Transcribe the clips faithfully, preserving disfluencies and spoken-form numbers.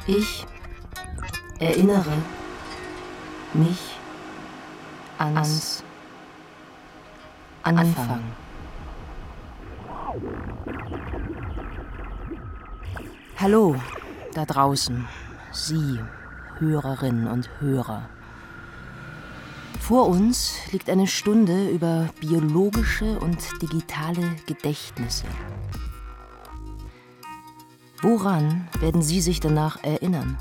Ich erinnere mich ans Anfang. Hallo, da draußen, Sie, Hörerinnen und Hörer. Vor uns liegt eine Stunde über biologische und digitale Gedächtnisse. Woran werden Sie sich danach erinnern?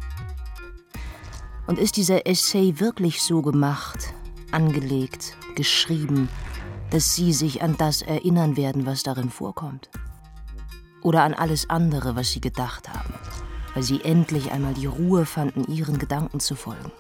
Und ist dieser Essay wirklich so gemacht, angelegt, geschrieben, dass Sie sich an das erinnern werden, was darin vorkommt? Oder an alles andere, was Sie gedacht haben, weil Sie endlich einmal die Ruhe fanden, Ihren Gedanken zu folgen?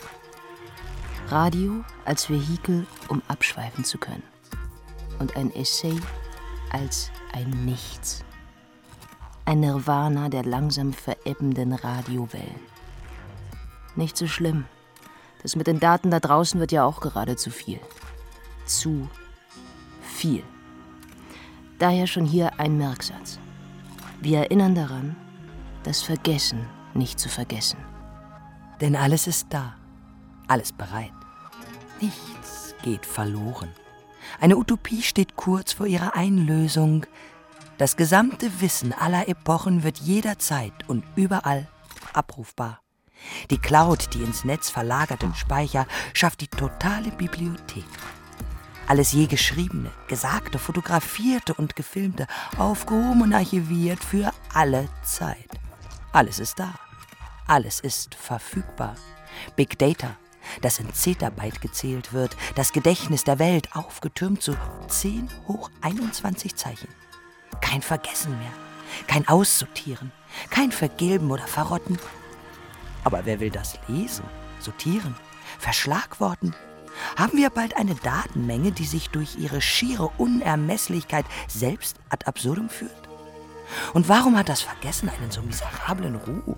Radio als Vehikel, um abschweifen zu können. Und ein Essay als ein Nichts. Ein Nirvana der langsam verebbenden Radiowellen. Nicht so schlimm. Das mit den Daten da draußen wird ja auch gerade zu viel. Zu viel. Daher schon hier ein Merksatz. Wir erinnern daran, das Vergessen nicht zu vergessen. Denn alles ist da. Alles bereit. Nichts geht verloren. Eine Utopie steht kurz vor ihrer Einlösung. Das gesamte Wissen aller Epochen wird jederzeit und überall abrufbar. Die Cloud, die ins Netz verlagerten Speicher, schafft die totale Bibliothek. Alles je Geschriebene, Gesagte, Fotografierte und Gefilmte, aufgehoben und archiviert für alle Zeit. Alles ist da. Alles ist verfügbar. Big Data, das in Zettabyte gezählt wird, das Gedächtnis der Welt aufgetürmt zu zehn hoch einundzwanzig Zeichen. Kein Vergessen mehr, kein Aussortieren, kein Vergilben oder Verrotten. Aber wer will das lesen, sortieren, verschlagworten? Haben wir bald eine Datenmenge, die sich durch ihre schiere Unermesslichkeit selbst ad absurdum führt? Und warum hat das Vergessen einen so miserablen Ruf?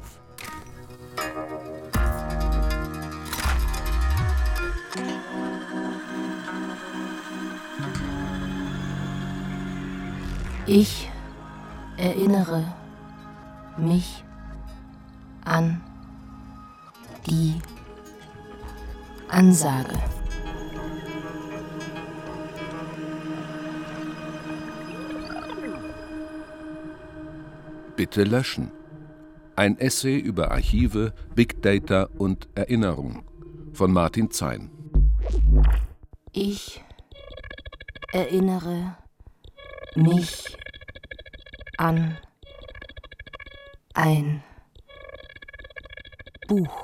Ich erinnere mich an die Ansage. Bitte löschen. Ein Essay über Archive, Big Data und Erinnerung von Martin Zein. Ich erinnere mich an ein Buch.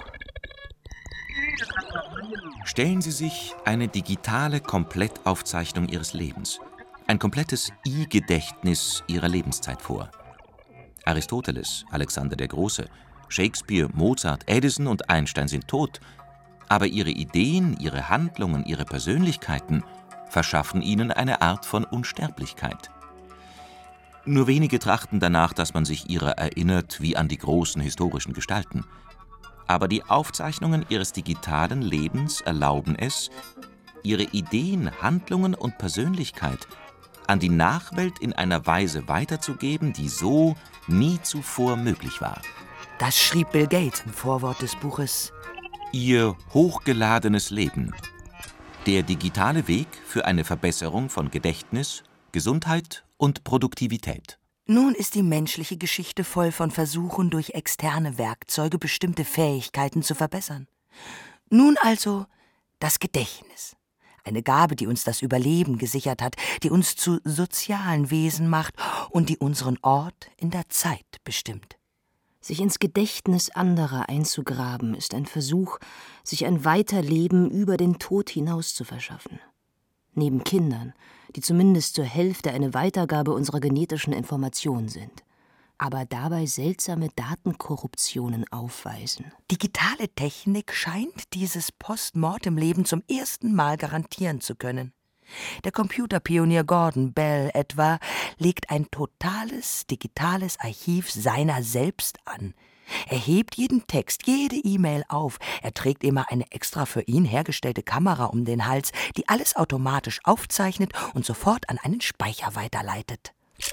Stellen Sie sich eine digitale Komplettaufzeichnung Ihres Lebens, ein komplettes I-Gedächtnis Ihrer Lebenszeit vor. Aristoteles, Alexander der Große, Shakespeare, Mozart, Edison und Einstein sind tot, aber ihre Ideen, ihre Handlungen, ihre Persönlichkeiten verschaffen ihnen eine Art von Unsterblichkeit. Nur wenige trachten danach, dass man sich ihrer erinnert wie an die großen historischen Gestalten. Aber die Aufzeichnungen ihres digitalen Lebens erlauben es, ihre Ideen, Handlungen und Persönlichkeit an die Nachwelt in einer Weise weiterzugeben, die so nie zuvor möglich war. Das schrieb Bill Gates im Vorwort des Buches Ihr hochgeladenes Leben. Der digitale Weg für eine Verbesserung von Gedächtnis, Gesundheit und Produktivität. Nun ist die menschliche Geschichte voll von Versuchen, durch externe Werkzeuge bestimmte Fähigkeiten zu verbessern. Nun also das Gedächtnis. Eine Gabe, die uns das Überleben gesichert hat, die uns zu sozialen Wesen macht und die unseren Ort in der Zeit bestimmt. Sich ins Gedächtnis anderer einzugraben, ist ein Versuch, sich ein Weiterleben über den Tod hinaus zu verschaffen. Neben Kindern, die zumindest zur Hälfte eine Weitergabe unserer genetischen Informationen sind, aber dabei seltsame Datenkorruptionen aufweisen. Digitale Technik scheint dieses Postmortem-Leben zum ersten Mal garantieren zu können. Der Computerpionier Gordon Bell etwa legt ein totales digitales Archiv seiner selbst an. Er hebt jeden Text, jede E-Mail auf. Er trägt immer eine extra für ihn hergestellte Kamera um den Hals, die alles automatisch aufzeichnet und sofort an einen Speicher weiterleitet.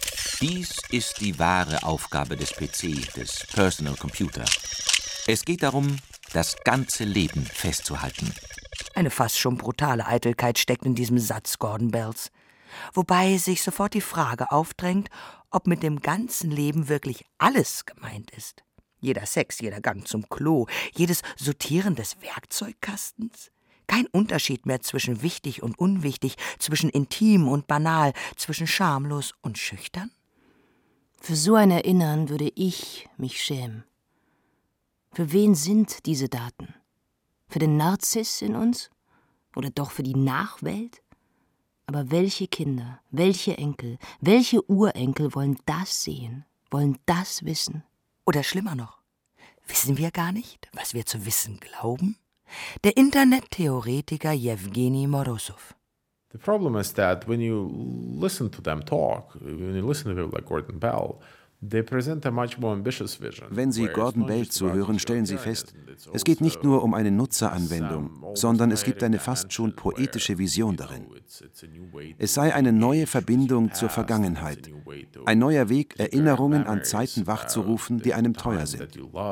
Dies ist die wahre Aufgabe des P C, des Personal Computer. Es geht darum, das ganze Leben festzuhalten. Eine fast schon brutale Eitelkeit steckt in diesem Satz Gordon Bells. Wobei sich sofort die Frage aufdrängt, ob mit dem ganzen Leben wirklich alles gemeint ist. Jeder Sex, jeder Gang zum Klo, jedes Sortieren des Werkzeugkastens. Kein Unterschied mehr zwischen wichtig und unwichtig, zwischen intim und banal, zwischen schamlos und schüchtern? Für so ein Erinnern würde ich mich schämen. Für wen sind diese Daten? Für den Narziss in uns? Oder doch für die Nachwelt? Aber welche Kinder, welche Enkel, welche Urenkel wollen das sehen, wollen das wissen? Oder schlimmer noch, wissen wir gar nicht, was wir zu wissen glauben? Der Internettheoretiker Jewgeni Morozov. The problem is that when you listen to them talk, when you listen to people like Gordon Bell, they present a much more ambitious vision. Wenn Sie Gordon Bell zuhören, stellen Sie fest, es geht nicht nur um eine Nutzeranwendung, sondern es gibt eine fast schon poetische Vision darin. Es sei eine neue Verbindung zur Vergangenheit, ein neuer Weg, Erinnerungen an Zeiten wachzurufen, die einem teuer sind.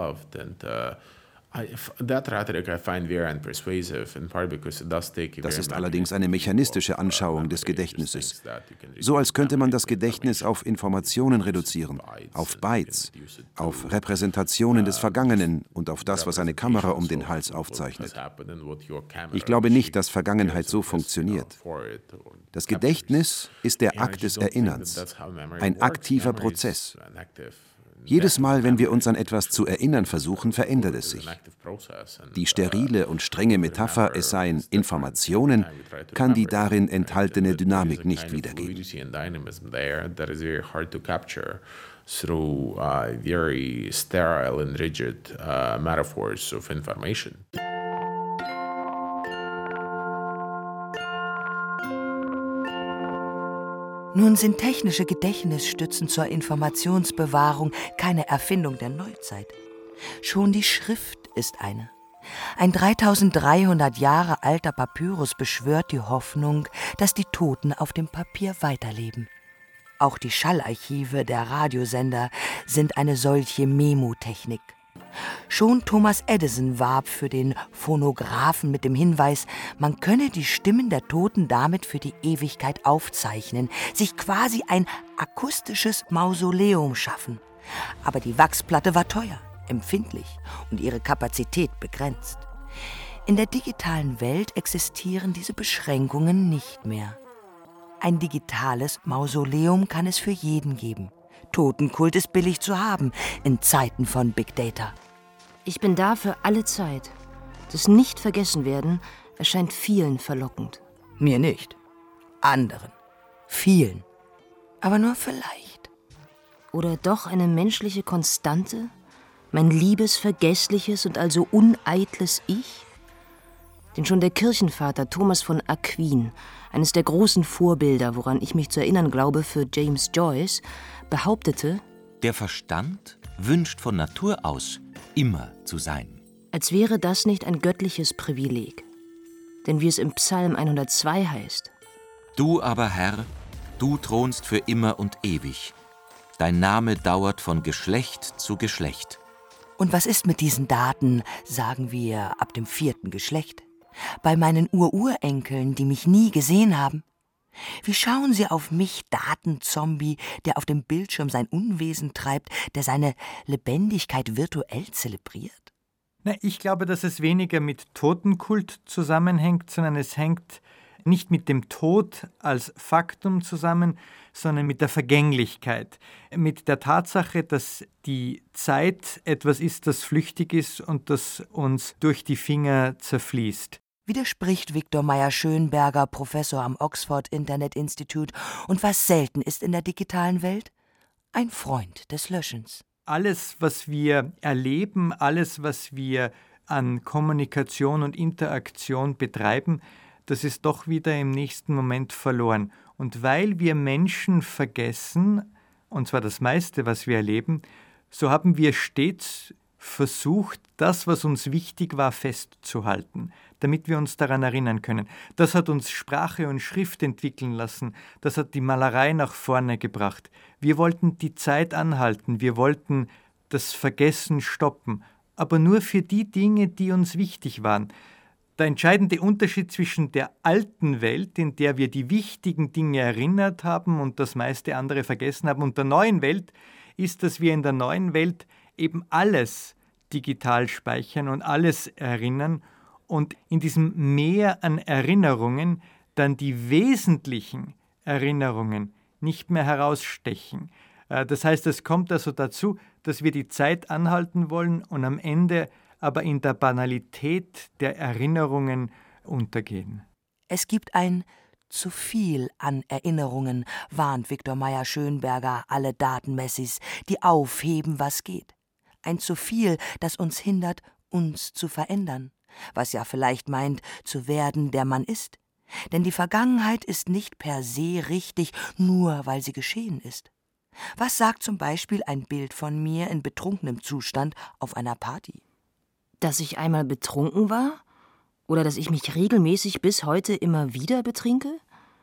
Das ist allerdings eine mechanistische Anschauung des Gedächtnisses. So als könnte man das Gedächtnis auf Informationen reduzieren, auf Bytes, auf Repräsentationen des Vergangenen und auf das, was eine Kamera um den Hals aufzeichnet. Ich glaube nicht, dass Vergangenheit so funktioniert. Das Gedächtnis ist der Akt des Erinnerns, ein aktiver Prozess. Jedes Mal, wenn wir uns an etwas zu erinnern versuchen, verändert es sich. Die sterile und strenge Metapher, es seien Informationen, kann die darin enthaltene Dynamik nicht wiedergeben. Through uh, very sterile and rigid uh, metaphors of information. Nun sind technische Gedächtnisstützen zur Informationsbewahrung keine Erfindung der Neuzeit. Schon die Schrift ist eine. Ein dreitausenddreihundert Jahre alter Papyrus beschwört die Hoffnung, dass die Toten auf dem Papier weiterleben. Auch die Schallarchive der Radiosender sind eine solche Memotechnik. Schon Thomas Edison warb für den Phonographen mit dem Hinweis, man könne die Stimmen der Toten damit für die Ewigkeit aufzeichnen, sich quasi ein akustisches Mausoleum schaffen. Aber die Wachsplatte war teuer, empfindlich und ihre Kapazität begrenzt. In der digitalen Welt existieren diese Beschränkungen nicht mehr. Ein digitales Mausoleum kann es für jeden geben. Totenkult ist billig zu haben in Zeiten von Big Data. Ich bin da für alle Zeit. Das Nicht-Vergessen-Werden erscheint vielen verlockend. Mir nicht. Anderen. Vielen. Aber nur vielleicht. Oder doch eine menschliche Konstante? Mein liebes, vergessliches und also uneitles Ich? Denn schon der Kirchenvater Thomas von Aquin, eines der großen Vorbilder, woran ich mich zu erinnern glaube, für James Joyce, behauptete, der Verstand wünscht von Natur aus, immer zu sein. Als wäre das nicht ein göttliches Privileg. Denn wie es im Psalm hundertzwei heißt: Du aber, Herr, du thronst für immer und ewig. Dein Name dauert von Geschlecht zu Geschlecht. Und was ist mit diesen Daten, sagen wir, ab dem vierten Geschlecht? Bei meinen Ururenkeln, die mich nie gesehen haben? Wie schauen sie auf mich, Datenzombie, der auf dem Bildschirm sein Unwesen treibt, der seine Lebendigkeit virtuell zelebriert? Na, ich glaube, dass es weniger mit Totenkult zusammenhängt, sondern es hängt nicht mit dem Tod als Faktum zusammen, sondern mit der Vergänglichkeit, mit der Tatsache, dass die Zeit etwas ist, das flüchtig ist und das uns durch die Finger zerfließt. Widerspricht Viktor Meyer-Schönberger, Professor am Oxford Internet Institute, und was selten ist in der digitalen Welt? Ein Freund des Löschens. Alles, was wir erleben, alles, was wir an Kommunikation und Interaktion betreiben, das ist doch wieder im nächsten Moment verloren. Und weil wir Menschen vergessen, und zwar das meiste, was wir erleben, so haben wir stets versucht, das, was uns wichtig war, festzuhalten, damit wir uns daran erinnern können. Das hat uns Sprache und Schrift entwickeln lassen. Das hat die Malerei nach vorne gebracht. Wir wollten die Zeit anhalten. Wir wollten das Vergessen stoppen. Aber nur für die Dinge, die uns wichtig waren. Der entscheidende Unterschied zwischen der alten Welt, in der wir die wichtigen Dinge erinnert haben und das meiste andere vergessen haben, und der neuen Welt, ist, dass wir in der neuen Welt eben alles digital speichern und alles erinnern und in diesem Meer an Erinnerungen dann die wesentlichen Erinnerungen nicht mehr herausstechen. Das heißt, es kommt also dazu, dass wir die Zeit anhalten wollen und am Ende aber in der Banalität der Erinnerungen untergehen. Es gibt ein zu viel an Erinnerungen, warnt Viktor Meyer-Schönberger alle Datenmessis, die aufheben, was geht. Ein zu viel, das uns hindert, uns zu verändern, was ja vielleicht meint, zu werden, der man ist. Denn die Vergangenheit ist nicht per se richtig, nur weil sie geschehen ist. Was sagt zum Beispiel ein Bild von mir in betrunkenem Zustand auf einer Party? Dass ich einmal betrunken war? Oder dass ich mich regelmäßig bis heute immer wieder betrinke?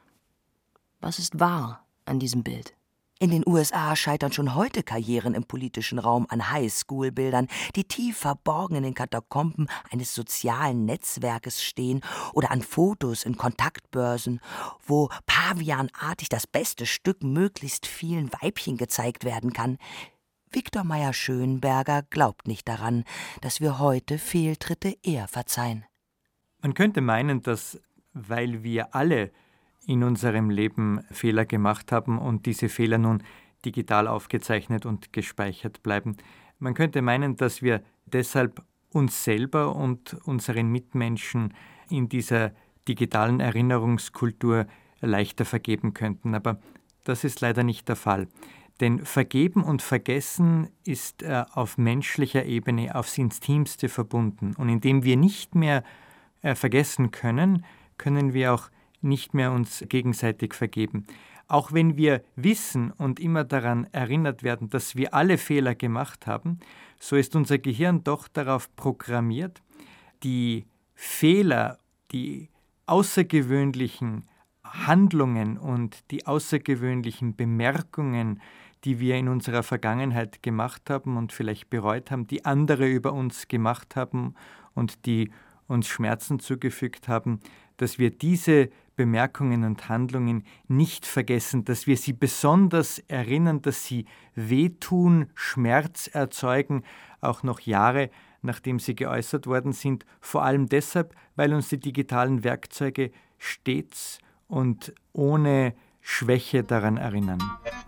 Was ist wahr an diesem Bild? In den U S A scheitern schon heute Karrieren im politischen Raum an Highschool-Bildern, die tief verborgen in den Katakomben eines sozialen Netzwerkes stehen, oder an Fotos in Kontaktbörsen, wo pavianartig das beste Stück möglichst vielen Weibchen gezeigt werden kann. Viktor Meyer-Schönberger glaubt nicht daran, dass wir heute Fehltritte eher verzeihen. Man könnte meinen, dass, weil wir alle in unserem Leben Fehler gemacht haben und diese Fehler nun digital aufgezeichnet und gespeichert bleiben, man könnte meinen, dass wir deshalb uns selber und unseren Mitmenschen in dieser digitalen Erinnerungskultur leichter vergeben könnten. Aber das ist leider nicht der Fall. Denn Vergeben und Vergessen ist äh, auf menschlicher Ebene aufs Intimste verbunden. Und indem wir nicht mehr äh, vergessen können, können wir auch nicht mehr uns gegenseitig vergeben. Auch wenn wir wissen und immer daran erinnert werden, dass wir alle Fehler gemacht haben, so ist unser Gehirn doch darauf programmiert, die Fehler, die außergewöhnlichen Handlungen und die außergewöhnlichen Bemerkungen, die wir in unserer Vergangenheit gemacht haben und vielleicht bereut haben, die andere über uns gemacht haben und die uns Schmerzen zugefügt haben, dass wir diese Bemerkungen und Handlungen nicht vergessen, dass wir sie besonders erinnern, dass sie wehtun, Schmerz erzeugen, auch noch Jahre nachdem sie geäußert worden sind, vor allem deshalb, weil uns die digitalen Werkzeuge stets und ohne Schwäche daran erinnern.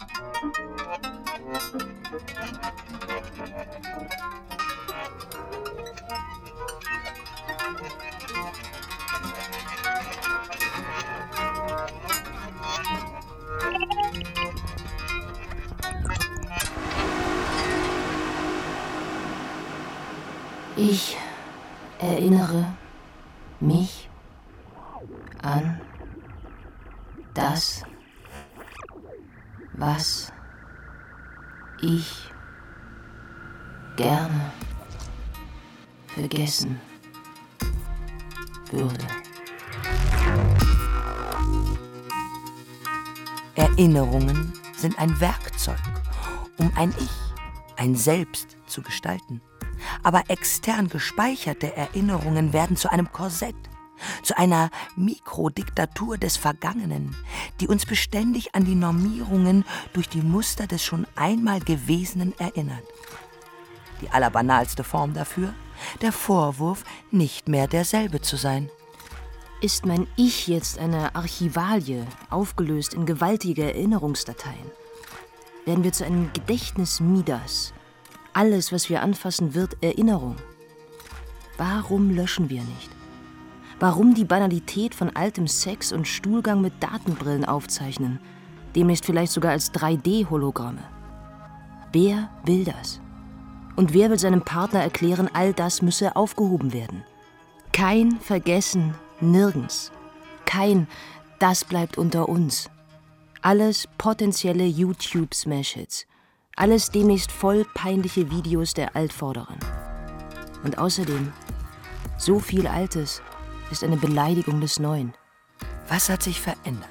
Ich erinnere mich an das, was ich gerne vergessen würde. Erinnerungen sind ein Werkzeug, um ein Ich, ein Selbst zu gestalten. Aber extern gespeicherte Erinnerungen werden zu einem Korsett, zu einer Mikrodiktatur des Vergangenen, die uns beständig an die Normierungen durch die Muster des schon einmal Gewesenen erinnert. Die allerbanalste Form dafür? Der Vorwurf, nicht mehr derselbe zu sein. Ist mein Ich jetzt eine Archivalie, aufgelöst in gewaltige Erinnerungsdateien? Werden wir zu einem Gedächtnis Midas? Alles, was wir anfassen, wird Erinnerung. Warum löschen wir nicht? Warum die Banalität von altem Sex und Stuhlgang mit Datenbrillen aufzeichnen, demnächst vielleicht sogar als drei D Hologramme? Wer will das? Und wer will seinem Partner erklären, all das müsse aufgehoben werden? Kein Vergessen, nirgends. Kein das bleibt unter uns. Alles potenzielle YouTube-Smash-Hits. Alles demnächst voll peinliche Videos der Altvorderen. Und außerdem, so viel Altes ist eine Beleidigung des Neuen. Was hat sich verändert?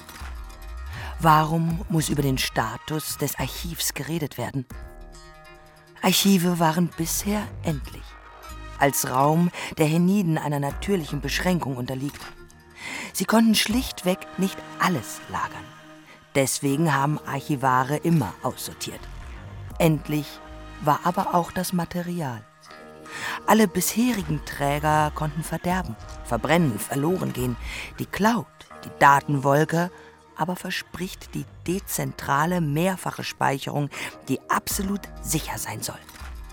Warum muss über den Status des Archivs geredet werden? Archive waren bisher endlich, als Raum, der hienieden einer natürlichen Beschränkung unterliegt. Sie konnten schlichtweg nicht alles lagern. Deswegen haben Archivare immer aussortiert. Endlich war aber auch das Material. Alle bisherigen Träger konnten verderben, verbrennen, verloren gehen. Die Cloud, die Datenwolke, aber verspricht die dezentrale, mehrfache Speicherung, die absolut sicher sein soll.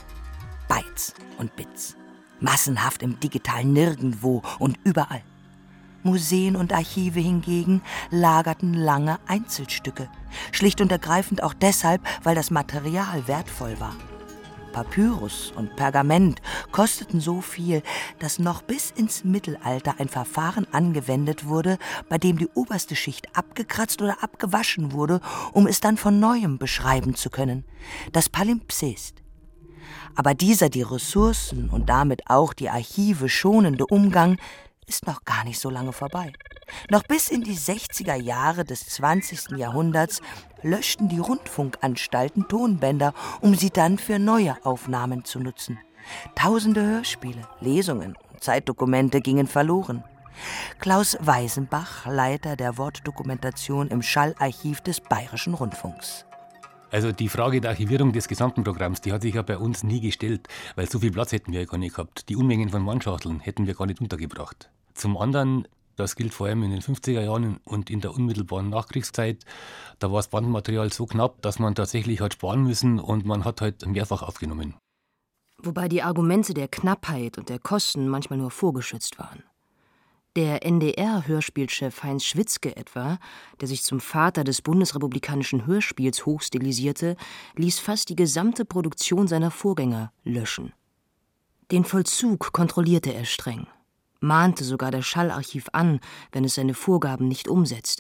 Bytes und Bits, massenhaft im digitalen Nirgendwo und überall. Museen und Archive hingegen lagerten lange Einzelstücke, schlicht und ergreifend auch deshalb, weil das Material wertvoll war. Papyrus und Pergament kosteten so viel, dass noch bis ins Mittelalter ein Verfahren angewendet wurde, bei dem die oberste Schicht abgekratzt oder abgewaschen wurde, um es dann von Neuem beschreiben zu können. Das Palimpsest. Aber dieser die Ressourcen und damit auch die Archive schonende Umgang ist noch gar nicht so lange vorbei. Noch bis in die sechziger Jahre des zwanzigsten Jahrhunderts löschten die Rundfunkanstalten Tonbänder, um sie dann für neue Aufnahmen zu nutzen. Tausende Hörspiele, Lesungen und Zeitdokumente gingen verloren. Klaus Weisenbach, Leiter der Wortdokumentation im Schallarchiv des Bayerischen Rundfunks. Also die Frage der Archivierung des gesamten Programms, die hat sich ja bei uns nie gestellt, weil so viel Platz hätten wir ja gar nicht gehabt. Die Unmengen von Wandschachteln hätten wir gar nicht untergebracht. Zum anderen, das gilt vor allem in den fünfziger Jahren und in der unmittelbaren Nachkriegszeit, da war das Bandmaterial so knapp, dass man tatsächlich hat sparen müssen und man hat halt mehrfach aufgenommen. Wobei die Argumente der Knappheit und der Kosten manchmal nur vorgeschützt waren. Der N D R-Hörspielchef Heinz Schwitzke etwa, der sich zum Vater des bundesrepublikanischen Hörspiels hochstilisierte, ließ fast die gesamte Produktion seiner Vorgänger löschen. Den Vollzug kontrollierte er streng, mahnte sogar das Schallarchiv an, wenn es seine Vorgaben nicht umsetzte.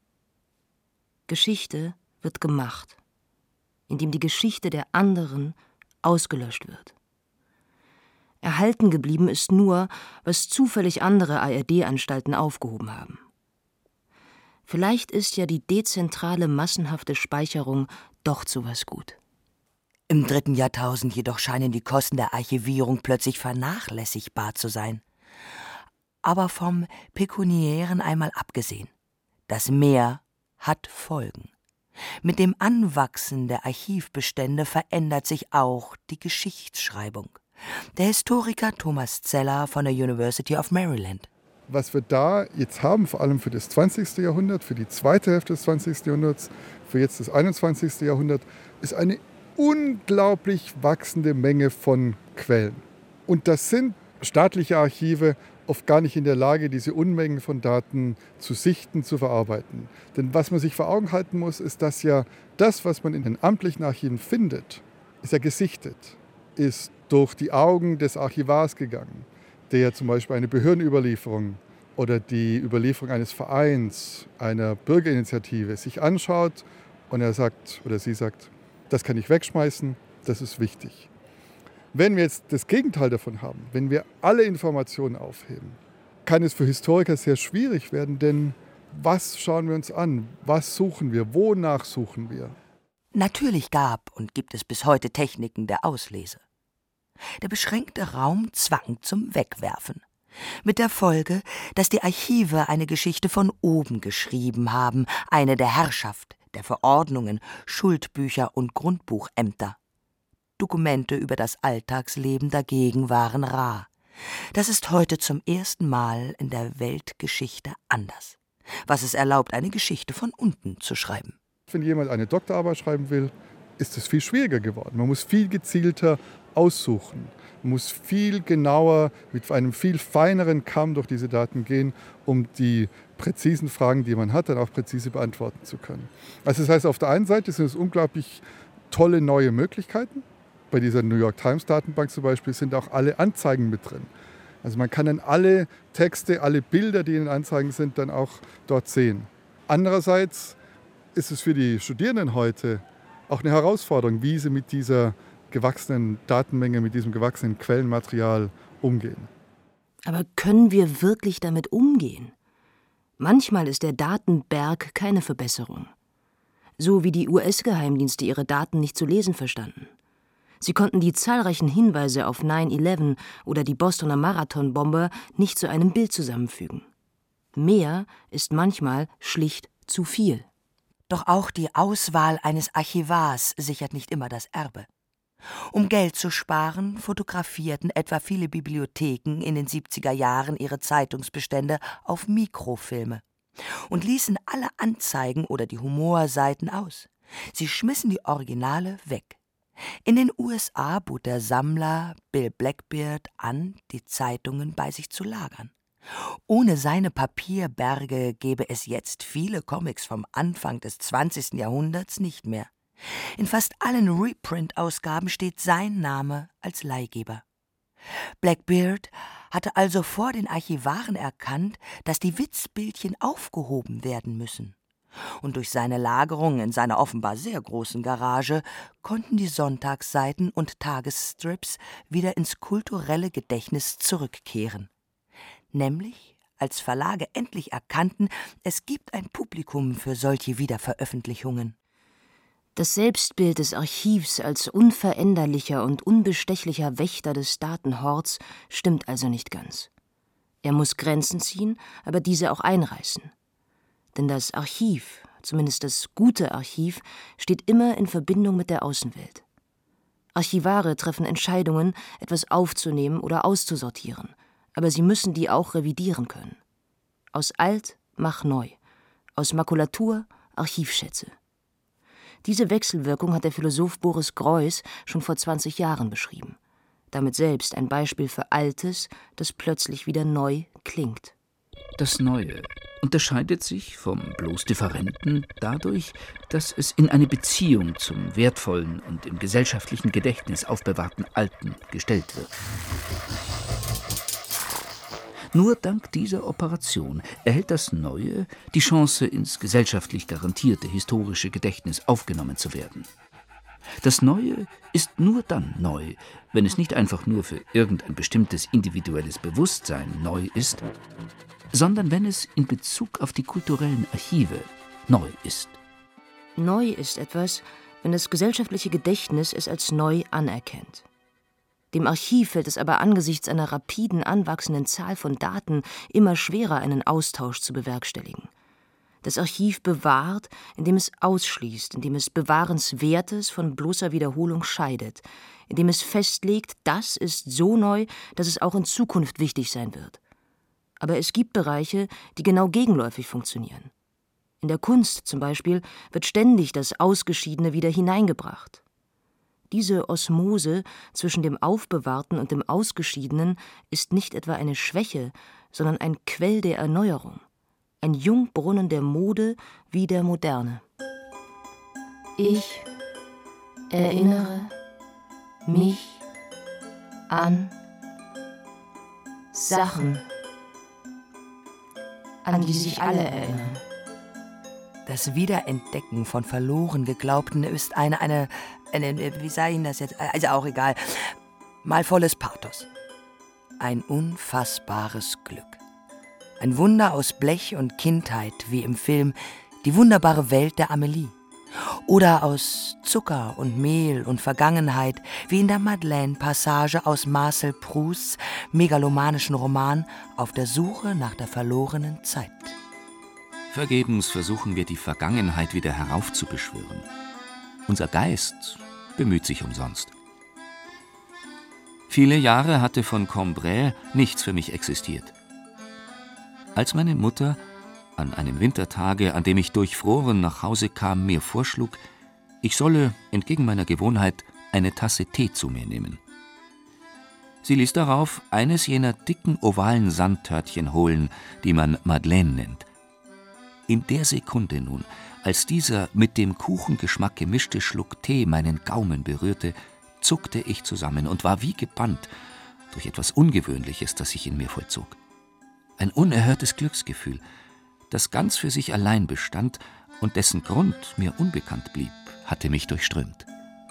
Geschichte wird gemacht, indem die Geschichte der anderen ausgelöscht wird. Erhalten geblieben ist nur, was zufällig andere A R D-Anstalten aufgehoben haben. Vielleicht ist ja die dezentrale, massenhafte Speicherung doch zu was gut. Im dritten Jahrtausend jedoch scheinen die Kosten der Archivierung plötzlich vernachlässigbar zu sein. Aber vom Pekuniären einmal abgesehen. Das Mehr hat Folgen. Mit dem Anwachsen der Archivbestände verändert sich auch die Geschichtsschreibung. Der Historiker Thomas Zeller von der University of Maryland. Was wir da jetzt haben, vor allem für das zwanzigste Jahrhundert, für die zweite Hälfte des zwanzigsten Jahrhunderts, für jetzt das einundzwanzigste Jahrhundert, ist eine unglaublich wachsende Menge von Quellen. Und das sind staatliche Archive oft gar nicht in der Lage, diese Unmengen von Daten zu sichten, zu verarbeiten. Denn was man sich vor Augen halten muss, ist, dass ja das, was man in den amtlichen Archiven findet, ist ja gesichtet, ist durch die Augen des Archivars gegangen, der zum Beispiel eine Behördenüberlieferung oder die Überlieferung eines Vereins, einer Bürgerinitiative sich anschaut und er sagt oder sie sagt, das kann ich wegschmeißen, das ist wichtig. Wenn wir jetzt das Gegenteil davon haben, wenn wir alle Informationen aufheben, kann es für Historiker sehr schwierig werden, denn was schauen wir uns an? Was suchen wir? Wonach suchen wir? Natürlich gab und gibt es bis heute Techniken der Auslese. Der beschränkte Raum zwang zum Wegwerfen. Mit der Folge, dass die Archive eine Geschichte von oben geschrieben haben, eine der Herrschaft, der Verordnungen, Schuldbücher und Grundbuchämter. Dokumente über das Alltagsleben dagegen waren rar. Das ist heute zum ersten Mal in der Weltgeschichte anders, was es erlaubt, eine Geschichte von unten zu schreiben. Wenn jemand eine Doktorarbeit schreiben will, ist es viel schwieriger geworden. Man muss viel gezielter aussuchen. Man muss viel genauer, mit einem viel feineren Kamm durch diese Daten gehen, um die präzisen Fragen, die man hat, dann auch präzise beantworten zu können. Also das heißt, auf der einen Seite sind es unglaublich tolle neue Möglichkeiten. Bei dieser New York Times Datenbank zum Beispiel sind auch alle Anzeigen mit drin. Also man kann dann alle Texte, alle Bilder, die in den Anzeigen sind, dann auch dort sehen. Andererseits ist es für die Studierenden heute auch eine Herausforderung, wie sie mit dieser gewachsenen Datenmenge, mit diesem gewachsenen Quellenmaterial umgehen. Aber können wir wirklich damit umgehen? Manchmal ist der Datenberg keine Verbesserung. So wie die U S-Geheimdienste ihre Daten nicht zu lesen verstanden. Sie konnten die zahlreichen Hinweise auf neun elf oder die Bostoner Marathonbomber nicht zu einem Bild zusammenfügen. Mehr ist manchmal schlicht zu viel. Doch auch die Auswahl eines Archivars sichert nicht immer das Erbe. Um Geld zu sparen, fotografierten etwa viele Bibliotheken in den siebziger Jahren ihre Zeitungsbestände auf Mikrofilme und ließen alle Anzeigen oder die Humorseiten aus. Sie schmissen die Originale weg. In den U S A bot der Sammler Bill Blackbeard an, die Zeitungen bei sich zu lagern. Ohne seine Papierberge gäbe es jetzt viele Comics vom Anfang des zwanzigsten Jahrhunderts nicht mehr. In fast allen Reprint-Ausgaben steht sein Name als Leihgeber. Blackbeard hatte also vor den Archivaren erkannt, dass die Witzbildchen aufgehoben werden müssen. Und durch seine Lagerung in seiner offenbar sehr großen Garage konnten die Sonntagsseiten und Tagesstrips wieder ins kulturelle Gedächtnis zurückkehren. Nämlich, als Verlage endlich erkannten, es gibt ein Publikum für solche Wiederveröffentlichungen. Das Selbstbild des Archivs als unveränderlicher und unbestechlicher Wächter des Datenhorts stimmt also nicht ganz. Er muss Grenzen ziehen, aber diese auch einreißen. Denn das Archiv, zumindest das gute Archiv, steht immer in Verbindung mit der Außenwelt. Archivare treffen Entscheidungen, etwas aufzunehmen oder auszusortieren, aber sie müssen die auch revidieren können. Aus alt mach neu, aus Makulatur Archivschätze. Diese Wechselwirkung hat der Philosoph Boris Greuß schon vor zwanzig Jahren beschrieben. Damit selbst ein Beispiel für Altes, das plötzlich wieder neu klingt. Das Neue unterscheidet sich vom bloß Differenten dadurch, dass es in eine Beziehung zum wertvollen und im gesellschaftlichen Gedächtnis aufbewahrten Alten gestellt wird. Nur dank dieser Operation erhält das Neue die Chance, ins gesellschaftlich garantierte historische Gedächtnis aufgenommen zu werden. Das Neue ist nur dann neu, wenn es nicht einfach nur für irgendein bestimmtes individuelles Bewusstsein neu ist, sondern wenn es in Bezug auf die kulturellen Archive neu ist. Neu ist etwas, wenn das gesellschaftliche Gedächtnis es als neu anerkennt. Dem Archiv fällt es aber angesichts einer rapiden anwachsenden Zahl von Daten immer schwerer, einen Austausch zu bewerkstelligen. Das Archiv bewahrt, indem es ausschließt, indem es Bewahrenswertes von bloßer Wiederholung scheidet, indem es festlegt, das ist so neu, dass es auch in Zukunft wichtig sein wird. Aber es gibt Bereiche, die genau gegenläufig funktionieren. In der Kunst zum Beispiel wird ständig das Ausgeschiedene wieder hineingebracht. Diese Osmose zwischen dem Aufbewahrten und dem Ausgeschiedenen ist nicht etwa eine Schwäche, sondern ein Quell der Erneuerung, ein Jungbrunnen der Mode wie der Moderne. Ich erinnere mich an Sachen, an die sich alle erinnern. Das Wiederentdecken von verloren Geglaubten ist eine, eine, eine, wie sage ich das jetzt, also auch egal, mal volles Pathos. Ein unfassbares Glück. Ein Wunder aus Blech und Kindheit, wie im Film Die wunderbare Welt der Amelie. Oder aus Zucker und Mehl und Vergangenheit, wie in der Madeleine-Passage aus Marcel Prousts megalomanischen Roman Auf der Suche nach der verlorenen Zeit. Vergebens versuchen wir, die Vergangenheit wieder heraufzubeschwören. Unser Geist bemüht sich umsonst. Viele Jahre hatte von Cambrai nichts für mich existiert. Als meine Mutter an einem Wintertage, an dem ich durchfroren nach Hause kam, mir vorschlug, ich solle, entgegen meiner Gewohnheit, eine Tasse Tee zu mir nehmen. Sie ließ darauf eines jener dicken, ovalen Sandtörtchen holen, die man Madeleine nennt. In der Sekunde nun, als dieser mit dem Kuchengeschmack gemischte Schluck Tee meinen Gaumen berührte, zuckte ich zusammen und war wie gebannt durch etwas Ungewöhnliches, das sich in mir vollzog. Ein unerhörtes Glücksgefühl, das ganz für sich allein bestand und dessen Grund mir unbekannt blieb, hatte mich durchströmt.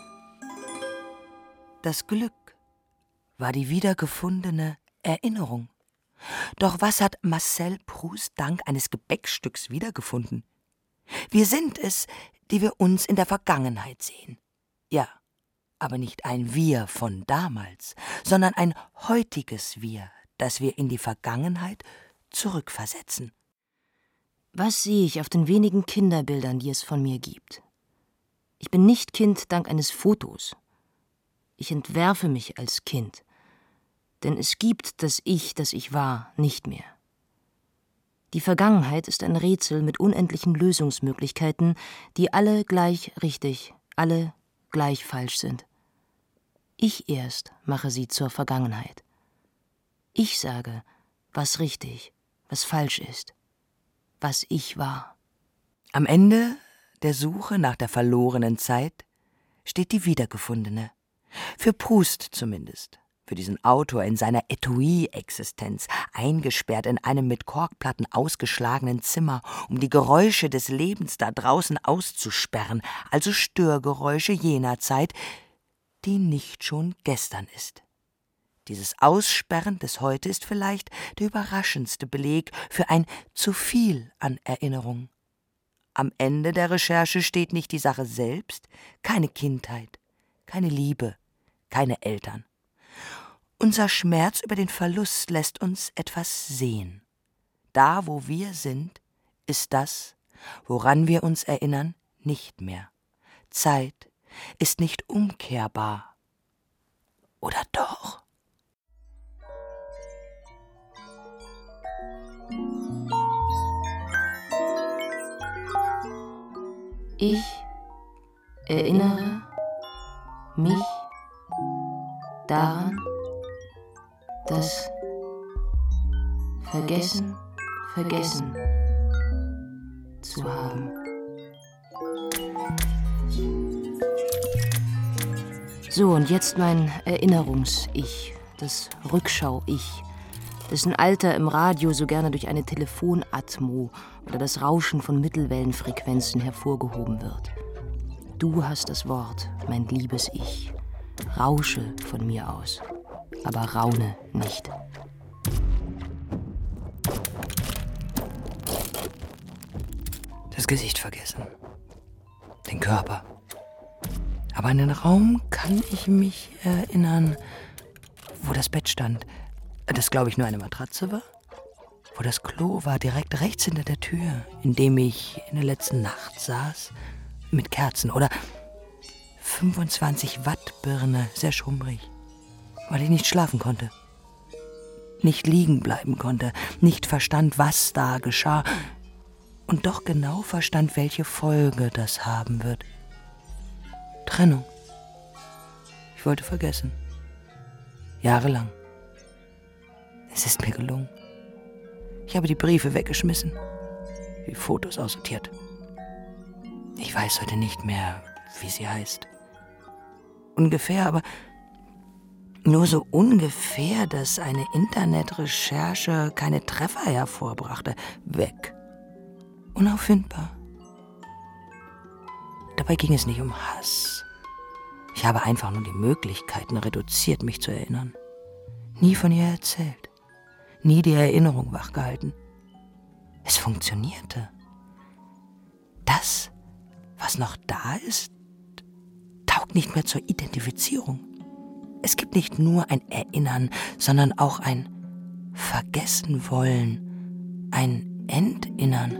Das Glück war die wiedergefundene Erinnerung. Doch was hat Marcel Proust dank eines Gebäckstücks wiedergefunden? Wir sind es, die wir uns in der Vergangenheit sehen. Ja, aber nicht ein Wir von damals, sondern ein heutiges Wir, das wir in die Vergangenheit zurückversetzen. Was sehe ich auf den wenigen Kinderbildern, die es von mir gibt? Ich bin nicht Kind dank eines Fotos. Ich entwerfe mich als Kind. Denn es gibt das Ich, das ich war, nicht mehr. Die Vergangenheit ist ein Rätsel mit unendlichen Lösungsmöglichkeiten, die alle gleich richtig, alle gleich falsch sind. Ich erst mache sie zur Vergangenheit. Ich sage, was richtig, was falsch ist, was ich war. Am Ende der Suche nach der verlorenen Zeit steht die wiedergefundene. Für Proust zumindest. Für diesen Autor in seiner Etui-Existenz, eingesperrt in einem mit Korkplatten ausgeschlagenen Zimmer, um die Geräusche des Lebens da draußen auszusperren, also Störgeräusche jener Zeit, die nicht schon gestern ist. Dieses Aussperren des Heute ist vielleicht der überraschendste Beleg für ein zu viel an Erinnerung. Am Ende der Recherche steht nicht die Sache selbst, keine Kindheit, keine Liebe, keine Eltern. Unser Schmerz über den Verlust lässt uns etwas sehen. Da, wo wir sind, ist das, woran wir uns erinnern, nicht mehr. Zeit ist nicht umkehrbar. Oder doch? Ich erinnere mich daran, dass vergessen, vergessen zu haben. So, und jetzt mein Erinnerungs-Ich, das Rückschau-Ich, dessen Alter im Radio so gerne durch eine Telefonatmo oder das Rauschen von Mittelwellenfrequenzen hervorgehoben wird. Du hast das Wort, mein liebes Ich. Rausche von mir aus, aber raune nicht. Das Gesicht vergessen, den Körper. Aber an den Raum kann ich mich erinnern, wo das Bett stand, das glaube ich nur eine Matratze war, wo das Klo war, direkt rechts hinter der Tür, in dem ich in der letzten Nacht saß, mit Kerzen oder fünfundzwanzig Watt Birne, sehr schummrig, weil ich nicht schlafen konnte, nicht liegen bleiben konnte, nicht verstand, was da geschah und doch genau verstand, welche Folge das haben wird. Trennung. Ich wollte vergessen. Jahrelang. Es ist mir gelungen. Ich habe die Briefe weggeschmissen, die Fotos aussortiert. Ich weiß heute nicht mehr, wie sie heißt. Ungefähr, aber nur so ungefähr, dass eine Internetrecherche keine Treffer hervorbrachte. Weg. Unauffindbar. Dabei ging es nicht um Hass. Ich habe einfach nur die Möglichkeiten reduziert, mich zu erinnern. Nie von ihr erzählt. Nie die Erinnerung wachgehalten. Es funktionierte. Das, was noch da ist, taugt nicht mehr zur Identifizierung. Es gibt nicht nur ein Erinnern, sondern auch ein Vergessen wollen, ein Entinnern.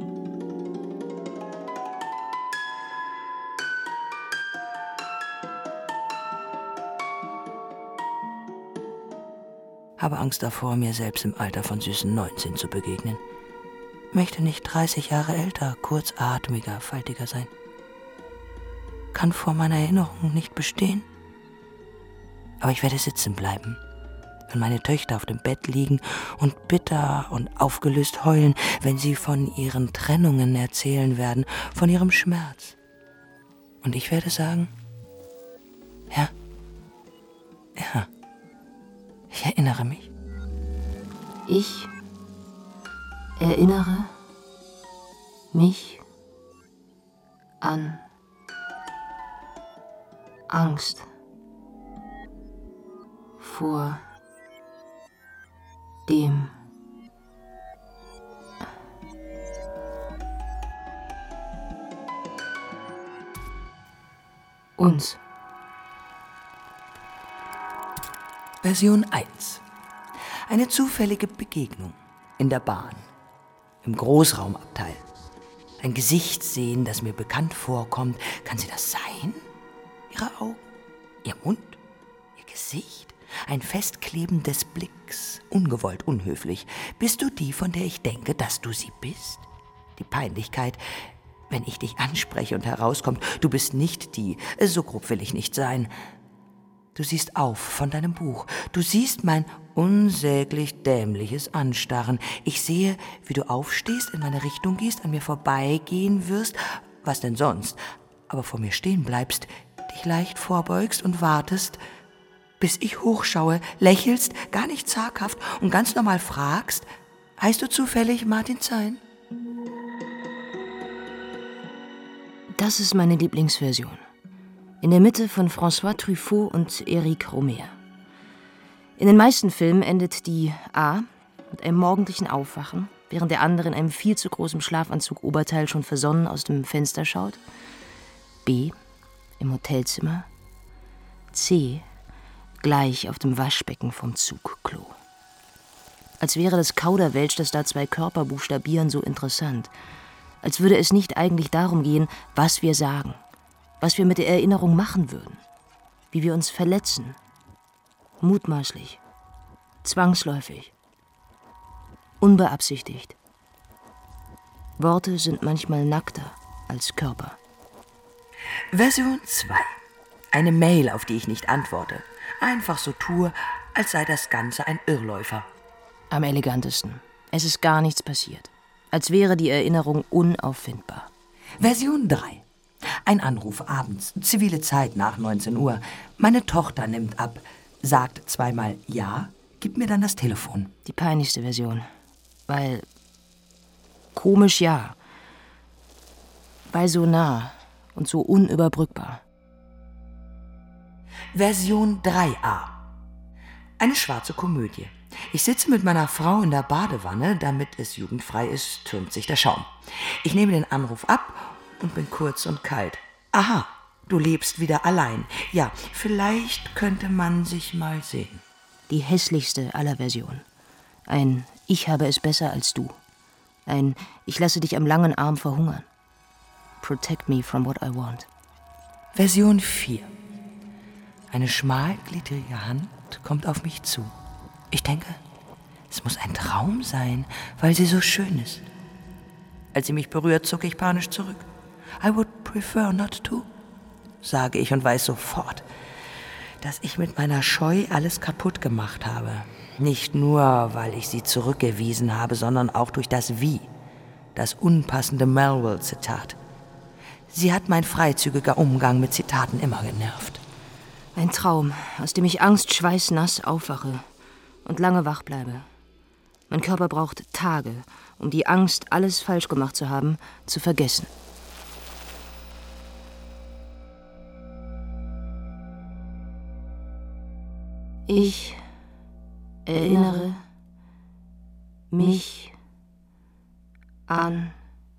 Habe Angst davor, mir selbst im Alter von süßen neunzehn zu begegnen. Möchte nicht dreißig Jahre älter, kurzatmiger, faltiger sein. Kann vor meiner Erinnerung nicht bestehen. Aber ich werde sitzen bleiben, wenn meine Töchter auf dem Bett liegen und bitter und aufgelöst heulen, wenn sie von ihren Trennungen erzählen werden, von ihrem Schmerz. Und ich werde sagen, ja, ja, ich erinnere mich. Ich erinnere mich an Angst vor dem uns. Version eins. Eine zufällige Begegnung in der Bahn, im Großraumabteil. Ein Gesicht sehen, das mir bekannt vorkommt. Kann sie das sein? Ihre Augen, ihr Mund, ihr Gesicht, ein Festkleben des Blicks, ungewollt unhöflich. Bist du die, von der ich denke, dass du sie bist? Die Peinlichkeit, wenn ich dich anspreche und herauskommt, du bist nicht die, so grob will ich nicht sein. Du siehst auf von deinem Buch. Du siehst mein unsäglich dämliches Anstarren. Ich sehe, wie du aufstehst, in meine Richtung gehst, an mir vorbeigehen wirst. Was denn sonst? Aber vor mir stehen bleibst, dich leicht vorbeugst und wartest, bis ich hochschaue, lächelst, gar nicht zaghaft und ganz normal fragst, heißt du zufällig Martin Zein? Das ist meine Lieblingsversion. In der Mitte von François Truffaut und Éric Rohmer. In den meisten Filmen endet die A mit einem morgendlichen Aufwachen, während der andere in einem viel zu großen Schlafanzug-Oberteil schon versonnen aus dem Fenster schaut. B im Hotelzimmer. C gleich auf dem Waschbecken vom Zugklo. Als wäre das Kauderwelsch, das da zwei Körper buchstabieren, so interessant. Als würde es nicht eigentlich darum gehen, was wir sagen, was wir mit der Erinnerung machen würden, wie wir uns verletzen, mutmaßlich, zwangsläufig, unbeabsichtigt. Worte sind manchmal nackter als Körper. Version zwei. Eine Mail, auf die ich nicht antworte. Einfach so tue, als sei das Ganze ein Irrläufer. Am elegantesten. Es ist gar nichts passiert. Als wäre die Erinnerung unauffindbar. Version drei. Ein Anruf abends, zivile Zeit nach neunzehn Uhr. Meine Tochter nimmt ab, sagt zweimal ja, gibt mir dann das Telefon. Die peinlichste Version. Weil komisch ja. Weil so nah und so unüberbrückbar. Version drei a. Eine schwarze Komödie. Ich sitze mit meiner Frau in der Badewanne, damit es jugendfrei ist, türmt sich der Schaum. Ich nehme den Anruf ab und bin kurz und kalt. Aha, du lebst wieder allein. Ja, vielleicht könnte man sich mal sehen. Die hässlichste aller Versionen. Ein Ich habe es besser als du. Ein Ich lasse dich am langen Arm verhungern. Protect me from what I want. Version vier. Eine schmalgliedrige Hand kommt auf mich zu. Ich denke, es muss ein Traum sein, weil sie so schön ist. Als sie mich berührt, zucke ich panisch zurück. I would prefer not to, sage ich und weiß sofort, dass ich mit meiner Scheu alles kaputt gemacht habe. Nicht nur, weil ich sie zurückgewiesen habe, sondern auch durch das Wie, das unpassende Melville-Zitat. Sie hat mein freizügiger Umgang mit Zitaten immer genervt. Ein Traum, aus dem ich angstschweißnass aufwache und lange wach bleibe. Mein Körper braucht Tage, um die Angst, alles falsch gemacht zu haben, zu vergessen. Ich erinnere mich an...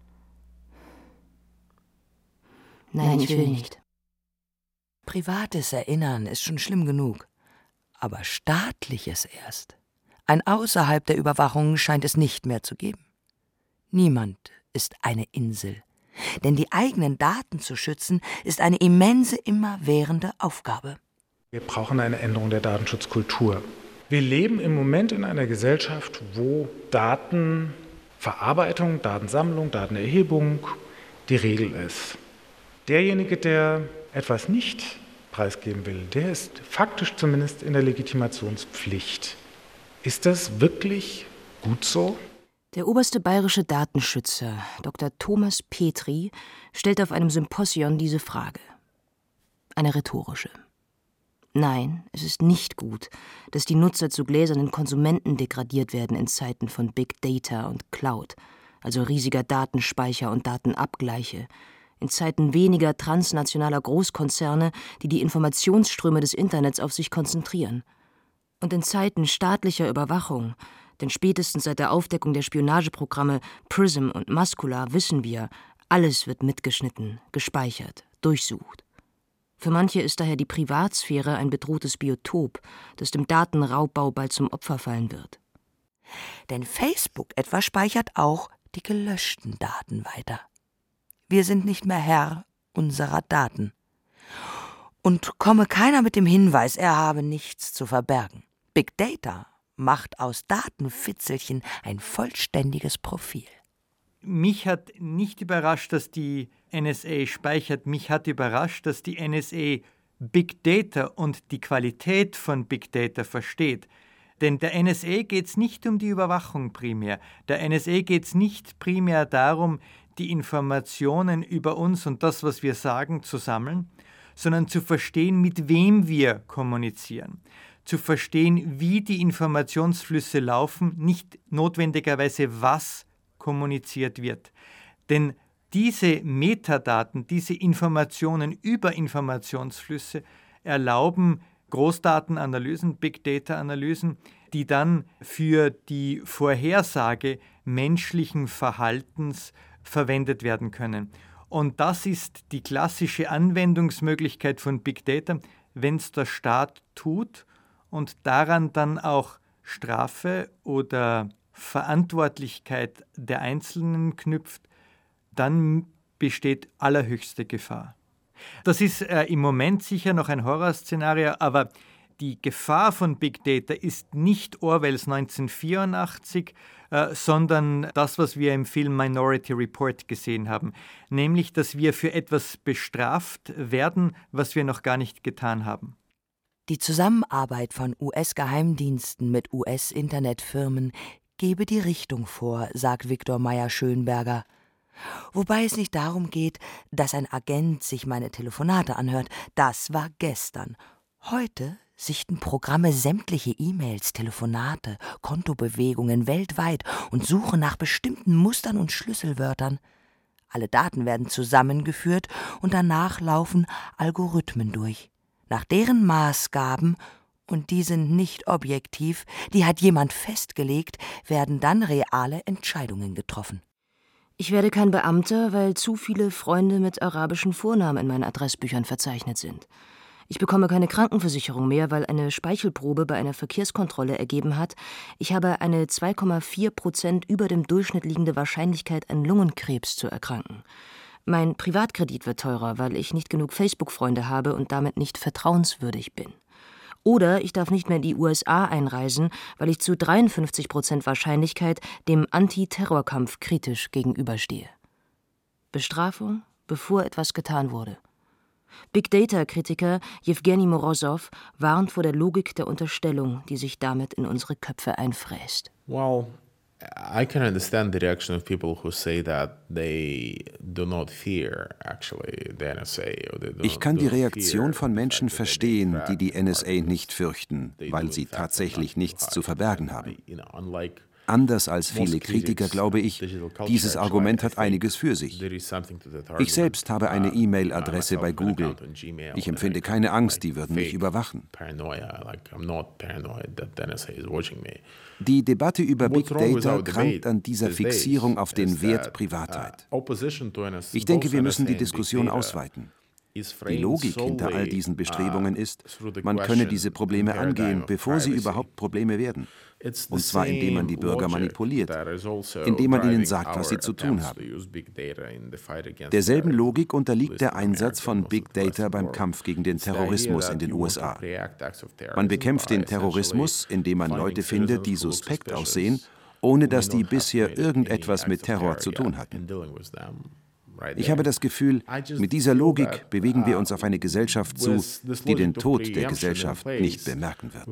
Nein, ich will nicht. Privates Erinnern ist schon schlimm genug. Aber staatliches erst. Ein Außerhalb der Überwachung scheint es nicht mehr zu geben. Niemand ist eine Insel. Denn die eigenen Daten zu schützen, ist eine immense, immerwährende Aufgabe. Wir brauchen eine Änderung der Datenschutzkultur. Wir leben im Moment in einer Gesellschaft, wo Datenverarbeitung, Datensammlung, Datenerhebung die Regel ist. Derjenige, der etwas nicht preisgeben will, der ist faktisch zumindest in der Legitimationspflicht. Ist das wirklich gut so? Der oberste bayerische Datenschützer, Doktor Thomas Petri, stellt auf einem Symposion diese Frage. Eine rhetorische. Nein, es ist nicht gut, dass die Nutzer zu gläsernen Konsumenten degradiert werden in Zeiten von Big Data und Cloud, also riesiger Datenspeicher und Datenabgleiche, in Zeiten weniger transnationaler Großkonzerne, die die Informationsströme des Internets auf sich konzentrieren. Und in Zeiten staatlicher Überwachung, denn spätestens seit der Aufdeckung der Spionageprogramme PRISM und Muscular wissen wir, alles wird mitgeschnitten, gespeichert, durchsucht. Für manche ist daher die Privatsphäre ein bedrohtes Biotop, das dem Datenraubbau bald zum Opfer fallen wird. Denn Facebook etwa speichert auch die gelöschten Daten weiter. Wir sind nicht mehr Herr unserer Daten. Und komme keiner mit dem Hinweis, er habe nichts zu verbergen. Big Data macht aus Datenfitzelchen ein vollständiges Profil. Mich hat nicht überrascht, dass die N S A speichert. Mich hat überrascht, dass die N S A Big Data und die Qualität von Big Data versteht. Denn der N S A geht es nicht um die Überwachung primär. Der N S A geht es nicht primär darum, die Informationen über uns und das, was wir sagen, zu sammeln, sondern zu verstehen, mit wem wir kommunizieren. Zu verstehen, wie die Informationsflüsse laufen, nicht notwendigerweise, was kommuniziert wird. Denn diese Metadaten, diese Informationen über Informationsflüsse erlauben Großdatenanalysen, Big Data-Analysen, die dann für die Vorhersage menschlichen Verhaltens verwendet werden können. Und das ist die klassische Anwendungsmöglichkeit von Big Data, wenn es der Staat tut und daran dann auch Strafe oder Verantwortlichkeit der Einzelnen knüpft, dann besteht allerhöchste Gefahr. Das ist äh, im Moment sicher noch ein Horrorszenario, aber die Gefahr von Big Data ist nicht Orwells neunzehnhundertvierundachtzig, äh, sondern das, was wir im Film Minority Report gesehen haben, nämlich, dass wir für etwas bestraft werden, was wir noch gar nicht getan haben. Die Zusammenarbeit von U S-Geheimdiensten mit U S-Internetfirmen gebe die Richtung vor, sagt Viktor Meyer-Schönberger. Wobei es nicht darum geht, dass ein Agent sich meine Telefonate anhört. Das war gestern. Heute sichten Programme sämtliche E-Mails, Telefonate, Kontobewegungen weltweit und suchen nach bestimmten Mustern und Schlüsselwörtern. Alle Daten werden zusammengeführt und danach laufen Algorithmen durch. Nach deren Maßgaben, und die sind nicht objektiv, die hat jemand festgelegt, werden dann reale Entscheidungen getroffen. Ich werde kein Beamter, weil zu viele Freunde mit arabischen Vornamen in meinen Adressbüchern verzeichnet sind. Ich bekomme keine Krankenversicherung mehr, weil eine Speichelprobe bei einer Verkehrskontrolle ergeben hat, ich habe eine zwei Komma vier Prozent über dem Durchschnitt liegende Wahrscheinlichkeit, an Lungenkrebs zu erkranken. Mein Privatkredit wird teurer, weil ich nicht genug Facebook-Freunde habe und damit nicht vertrauenswürdig bin. Oder ich darf nicht mehr in die U S A einreisen, weil ich zu dreiundfünfzig Prozent Wahrscheinlichkeit dem Antiterrorkampf kritisch gegenüberstehe. Bestrafung, bevor etwas getan wurde. Big Data-Kritiker Jewgeni Morozov warnt vor der Logik der Unterstellung, die sich damit in unsere Köpfe einfräst. Well, I can understand the reaction of people who say that they do not fear actually the N S A. Ich kann die Reaktion von Menschen verstehen, die die N S A nicht fürchten, weil sie tatsächlich nichts zu verbergen haben. Anders als viele Kritiker glaube ich, dieses Argument hat einiges für sich. Ich selbst habe eine E-Mail-Adresse bei Google. Ich empfinde keine Angst, die würden mich überwachen. Die Debatte über Big Data krankt an dieser Fixierung auf den Wert Privatheit. Ich denke, wir müssen die Diskussion ausweiten. Die Logik hinter all diesen Bestrebungen ist, man könne diese Probleme angehen, bevor sie überhaupt Probleme werden. Und zwar indem man die Bürger manipuliert, indem man ihnen sagt, was sie zu tun haben. Derselben Logik unterliegt der Einsatz von Big Data beim Kampf gegen den Terrorismus in den U S A. Man bekämpft den Terrorismus, indem man Leute findet, die suspekt aussehen, ohne dass die bisher irgendetwas mit Terror zu tun hatten. Ich habe das Gefühl, mit dieser Logik bewegen wir uns auf eine Gesellschaft zu, die den Tod der Gesellschaft nicht bemerken wird.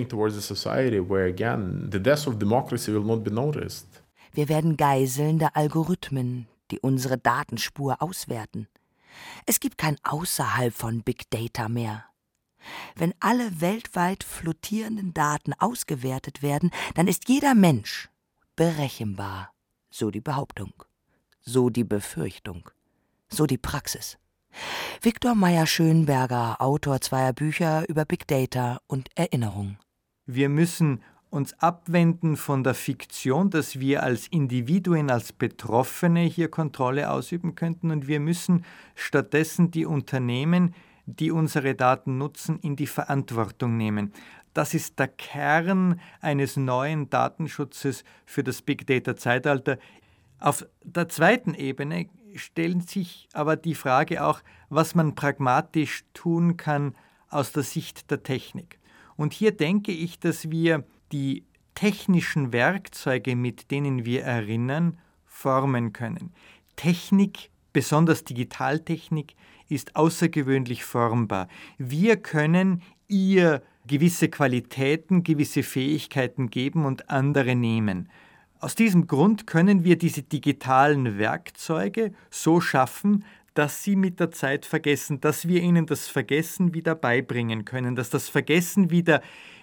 Wir werden Geiseln der Algorithmen, die unsere Datenspur auswerten. Es gibt kein Außerhalb von Big Data mehr. Wenn alle weltweit flottierenden Daten ausgewertet werden, dann ist jeder Mensch berechenbar, so die Behauptung. So die Befürchtung. So die Praxis. Viktor Meyer-Schönberger, Autor zweier Bücher über Big Data und Erinnerung. Wir müssen uns abwenden von der Fiktion, dass wir als Individuen, als Betroffene hier Kontrolle ausüben könnten, und wir müssen stattdessen die Unternehmen, die unsere Daten nutzen, in die Verantwortung nehmen. Das ist der Kern eines neuen Datenschutzes für das Big-Data-Zeitalter. Auf der zweiten Ebene stellt sich aber die Frage auch, was man pragmatisch tun kann aus der Sicht der Technik. Und hier denke ich, dass wir die technischen Werkzeuge, mit denen wir erinnern, formen können. Technik, besonders Digitaltechnik, ist außergewöhnlich formbar. Wir können ihr gewisse Qualitäten, gewisse Fähigkeiten geben und andere nehmen. Aus diesem Grund können wir diese digitalen Werkzeuge so schaffen, dass sie mit der Zeit vergessen, dass wir ihnen das Vergessen wieder beibringen können, dass das Vergessen wieder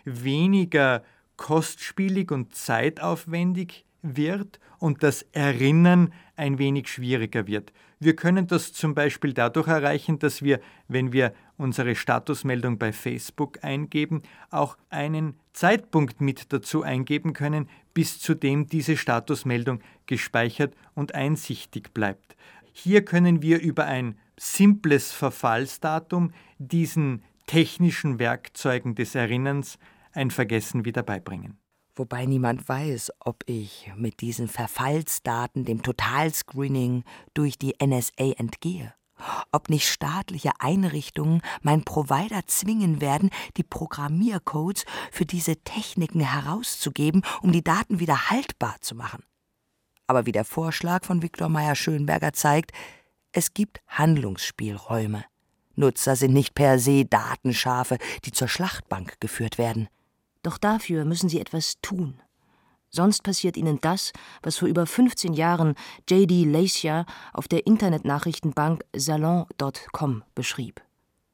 weniger kostspielig und zeitaufwendig wird und das Erinnern ein wenig schwieriger wird. Wir können das zum Beispiel dadurch erreichen, dass wir, wenn wir unsere Statusmeldung bei Facebook eingeben, auch einen Zeitpunkt mit dazu eingeben können, bis zu dem diese Statusmeldung gespeichert und einsichtig bleibt. Hier können wir über ein simples Verfallsdatum diesen technischen Werkzeugen des Erinnerns ein Vergessen wieder beibringen. Wobei niemand weiß, ob ich mit diesen Verfallsdaten dem Totalscreening durch die N S A entgehe. Ob nicht staatliche Einrichtungen meinen Provider zwingen werden, die Programmiercodes für diese Techniken herauszugeben, um die Daten wieder haltbar zu machen. Aber wie der Vorschlag von Viktor Meyer-Schönberger zeigt, es gibt Handlungsspielräume. Nutzer sind nicht per se Datenschafe, die zur Schlachtbank geführt werden. Doch dafür müssen sie etwas tun. Sonst passiert ihnen das, was vor über fünfzehn Jahren J D Lacia auf der Internetnachrichtenbank Salon Punkt com beschrieb.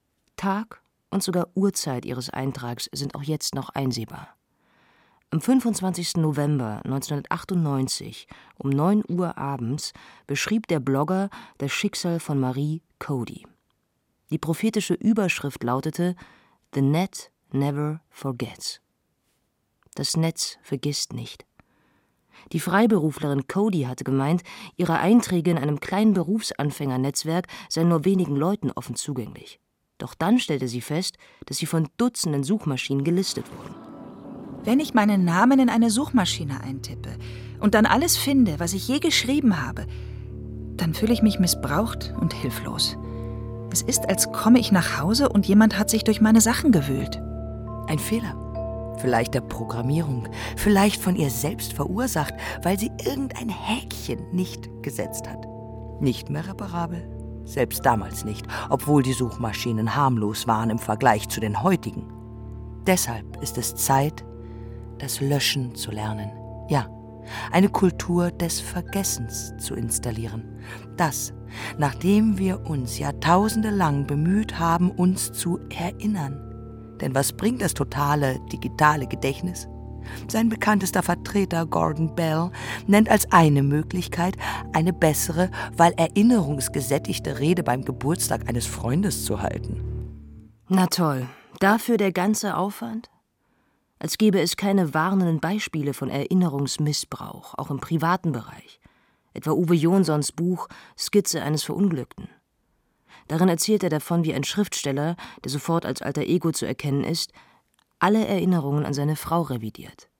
Tag und sogar Uhrzeit ihres Eintrags sind auch jetzt noch einsehbar. Am fünfundzwanzigsten November neunzehnhundertachtundneunzig um neun Uhr abends beschrieb der Blogger das Schicksal von Marie Cody. Die prophetische Überschrift lautete „The Net never forgets." Das Netz vergisst nicht. Die Freiberuflerin Cody hatte gemeint, ihre Einträge in einem kleinen Berufsanfängernetzwerk seien nur wenigen Leuten offen zugänglich. Doch dann stellte sie fest, dass sie von Dutzenden Suchmaschinen gelistet wurden. Wenn ich meinen Namen in eine Suchmaschine eintippe und dann alles finde, was ich je geschrieben habe, dann fühle ich mich missbraucht und hilflos. Es ist, als komme ich nach Hause und jemand hat sich durch meine Sachen gewühlt. Ein Fehler. Vielleicht der Programmierung, vielleicht von ihr selbst verursacht, weil sie irgendein Häkchen nicht gesetzt hat. Nicht mehr reparabel, selbst damals nicht, obwohl die Suchmaschinen harmlos waren im Vergleich zu den heutigen. Deshalb ist es Zeit, das Löschen zu lernen. Ja, eine Kultur des Vergessens zu installieren. Das, nachdem wir uns jahrtausendelang bemüht haben, uns zu erinnern. Denn was bringt das totale digitale Gedächtnis? Sein bekanntester Vertreter Gordon Bell nennt als eine Möglichkeit, eine bessere, weil erinnerungsgesättigte Rede beim Geburtstag eines Freundes zu halten. Na toll, dafür der ganze Aufwand? Als gäbe es keine warnenden Beispiele von Erinnerungsmissbrauch, auch im privaten Bereich. Etwa Uwe Jonsons Buch Skizze eines Verunglückten. Darin erzählt er davon, wie ein Schriftsteller, der sofort als alter Ego zu erkennen ist, alle Erinnerungen an seine Frau revidiert.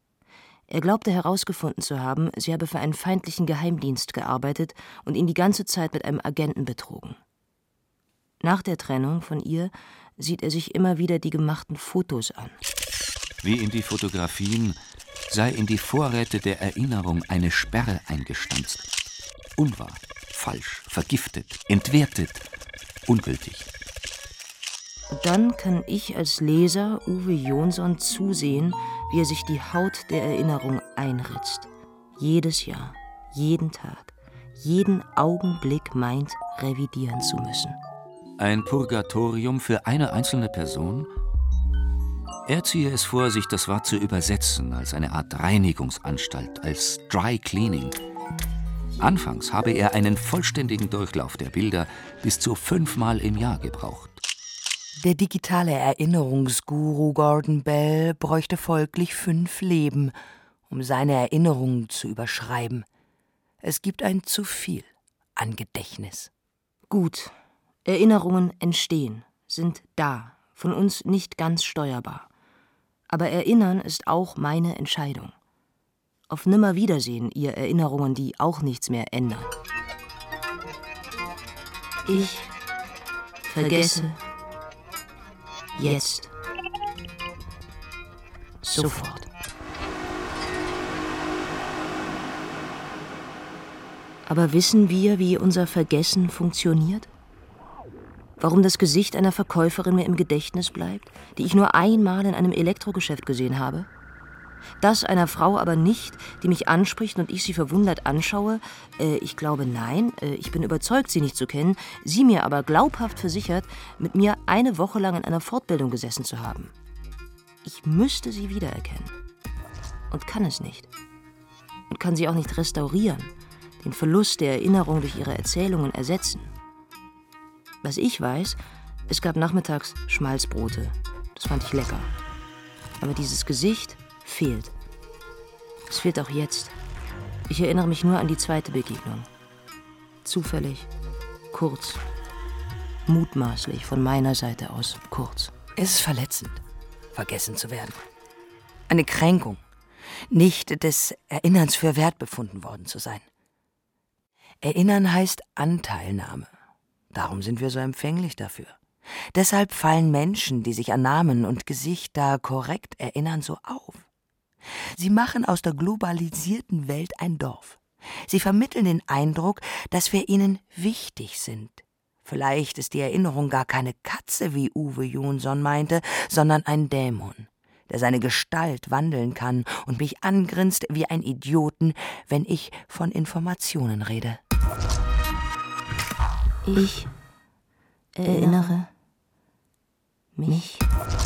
Er glaubte herausgefunden zu haben, sie habe für einen feindlichen Geheimdienst gearbeitet und ihn die ganze Zeit mit einem Agenten betrogen. Nach der Trennung von ihr sieht er sich immer wieder die gemachten Fotos an. Wie in die Fotografien sei in die Vorräte der Erinnerung eine Sperre eingestanzt. Unwahr, falsch, vergiftet, entwertet, ungültig. Und dann kann ich als Leser Uwe Jonson zusehen, wie er sich die Haut der Erinnerung einritzt. Jedes Jahr, jeden Tag, jeden Augenblick meint, revidieren zu müssen. Ein Purgatorium für eine einzelne Person? Er ziehe es vor, sich das Wort zu übersetzen als eine Art Reinigungsanstalt, als Dry Cleaning. Anfangs habe er einen vollständigen Durchlauf der Bilder bis zu fünfmal im Jahr gebraucht. Der digitale Erinnerungsguru Gordon Bell bräuchte folglich fünf Leben, um seine Erinnerungen zu überschreiben. Es gibt ein zu viel an Gedächtnis. Gut, Erinnerungen entstehen, sind da, von uns nicht ganz steuerbar. Aber Erinnern ist auch meine Entscheidung. Auf Nimmerwiedersehen, ihr Erinnerungen, die auch nichts mehr ändern. Ich vergesse jetzt. Sofort. Aber wissen wir, wie unser Vergessen funktioniert? Warum das Gesicht einer Verkäuferin mir im Gedächtnis bleibt, die ich nur einmal in einem Elektrogeschäft gesehen habe? Das einer Frau aber nicht, die mich anspricht und ich sie verwundert anschaue? Äh, ich glaube, nein, äh, ich bin überzeugt, sie nicht zu kennen, sie mir aber glaubhaft versichert, mit mir eine Woche lang in einer Fortbildung gesessen zu haben. Ich müsste sie wiedererkennen. Und kann es nicht. Und kann sie auch nicht restaurieren, den Verlust der Erinnerung durch ihre Erzählungen ersetzen. Was ich weiß, es gab nachmittags Schmalzbrote. Das fand ich lecker. Aber dieses Gesicht fehlt. Es fehlt auch jetzt. Ich erinnere mich nur an die zweite Begegnung. Zufällig, kurz, mutmaßlich von meiner Seite aus kurz. Es ist verletzend, vergessen zu werden. Eine Kränkung, nicht des Erinnerns für wert befunden worden zu sein. Erinnern heißt Anteilnahme. Darum sind wir so empfänglich dafür. Deshalb fallen Menschen, die sich an Namen und Gesichter korrekt erinnern, so auf. Sie machen aus der globalisierten Welt ein Dorf. Sie vermitteln den Eindruck, dass wir ihnen wichtig sind. Vielleicht ist die Erinnerung gar keine Katze, wie Uwe Jonsson meinte, sondern ein Dämon, der seine Gestalt wandeln kann und mich angrinst wie ein Idioten, wenn ich von Informationen rede. Ich erinnere mich